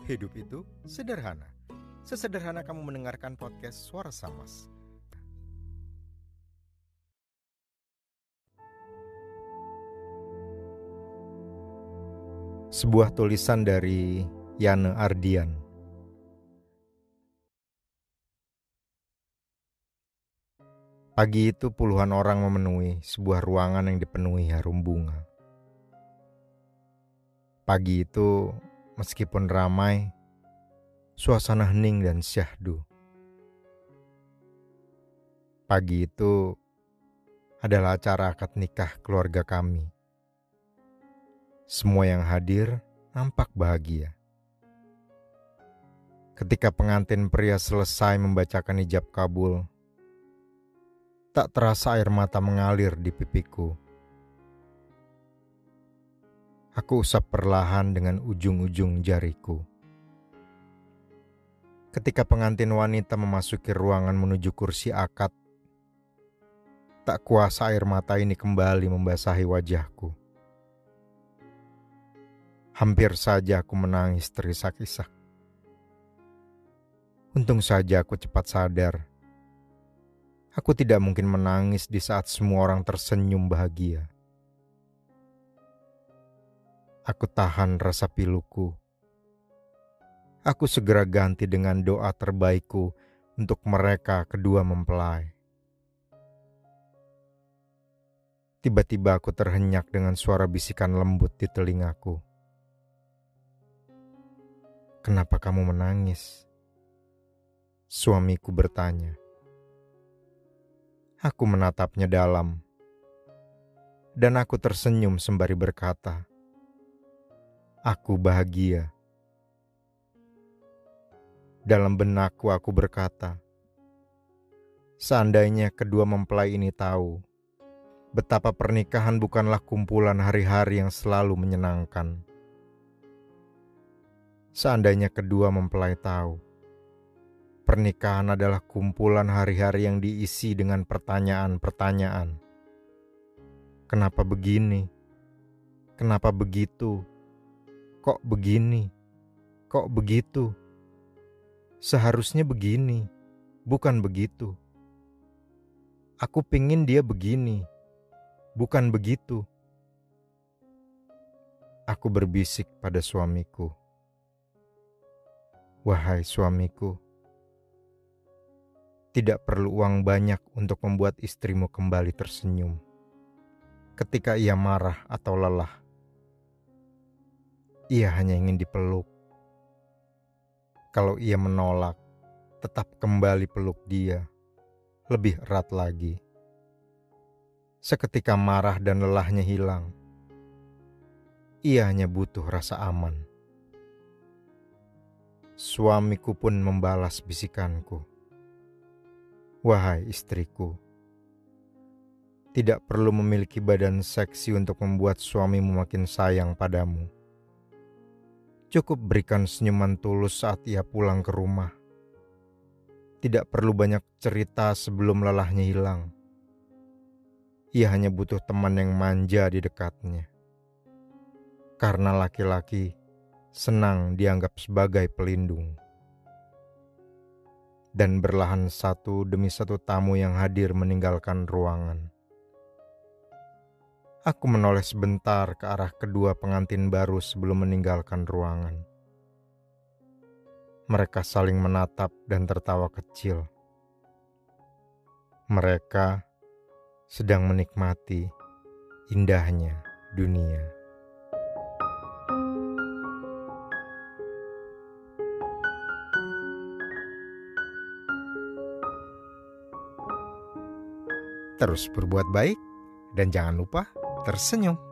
Hidup itu sederhana. Sesederhana kamu mendengarkan podcast Suara Samas. Sebuah tulisan dari Yana Ardian. Pagi itu puluhan orang memenuhi sebuah ruangan yang dipenuhi harum bunga. Pagi itu, meskipun ramai, suasana hening dan syahdu. Pagi itu adalah acara akad nikah keluarga kami. Semua yang hadir nampak bahagia. Ketika pengantin pria selesai membacakan ijab kabul, tak terasa air mata mengalir di pipiku. Aku usap perlahan dengan ujung-ujung jariku. Ketika pengantin wanita memasuki ruangan menuju kursi akad, tak kuasa air mata ini kembali membasahi wajahku. Hampir saja aku menangis terisak-isak. Untung saja aku cepat sadar. Aku tidak mungkin menangis di saat semua orang tersenyum bahagia. Aku tahan rasa piluku. Aku segera ganti dengan doa terbaikku untuk mereka kedua mempelai. Tiba-tiba aku terhenyak dengan suara bisikan lembut di telingaku. "Kenapa kamu menangis?" Suamiku bertanya. Aku menatapnya dalam, dan aku tersenyum sembari berkata, "Aku bahagia." Dalam benakku aku berkata, seandainya kedua mempelai ini tahu betapa pernikahan bukanlah kumpulan hari-hari yang selalu menyenangkan. Seandainya kedua mempelai tahu pernikahan adalah kumpulan hari-hari yang diisi dengan pertanyaan-pertanyaan. Kenapa begini? Kenapa begitu? Kok begini? Kok begitu? Seharusnya begini, bukan begitu. Aku pingin dia begini, bukan begitu. Aku berbisik pada suamiku. Wahai suamiku, tidak perlu uang banyak untuk membuat istrimu kembali tersenyum ketika ia marah atau lelah. Ia hanya ingin dipeluk. Kalau ia menolak, tetap kembali peluk dia, lebih erat lagi. Seketika marah dan lelahnya hilang, ia hanya butuh rasa aman. Suamiku pun membalas bisikanku. Wahai istriku, tidak perlu memiliki badan seksi untuk membuat suamimu makin sayang padamu. Cukup berikan senyuman tulus saat ia pulang ke rumah. Tidak perlu banyak cerita sebelum lelahnya hilang. Ia hanya butuh teman yang manja di dekatnya. Karena laki-laki senang dianggap sebagai pelindung. Dan berlahan satu demi satu tamu yang hadir meninggalkan ruangan. Aku menoleh sebentar ke arah kedua pengantin baru sebelum meninggalkan ruangan. Mereka saling menatap dan tertawa kecil. Mereka sedang menikmati indahnya dunia. Terus berbuat baik dan jangan lupa tersenyum.